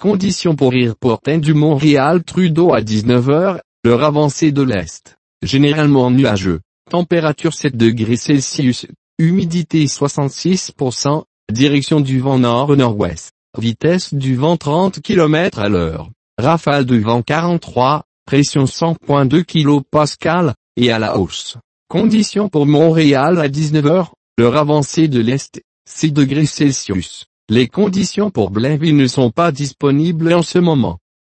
conditions pour Airport du Montréal-Trudeau à 19 h, l'heure avancée de l'Est. Généralement nuageux. Température 7 degrés Celsius. Humidité 66%. Direction du vent nord-nord-ouest. Vitesse du vent 30 km à l'heure. Rafale de vent 43. Pression 100.2 kPa, et à la hausse. Conditions pour Montréal à 19 h, l'heure avancée de l'Est. 6 degrés Celsius. Les conditions pour Blainville ne sont pas disponibles en ce moment.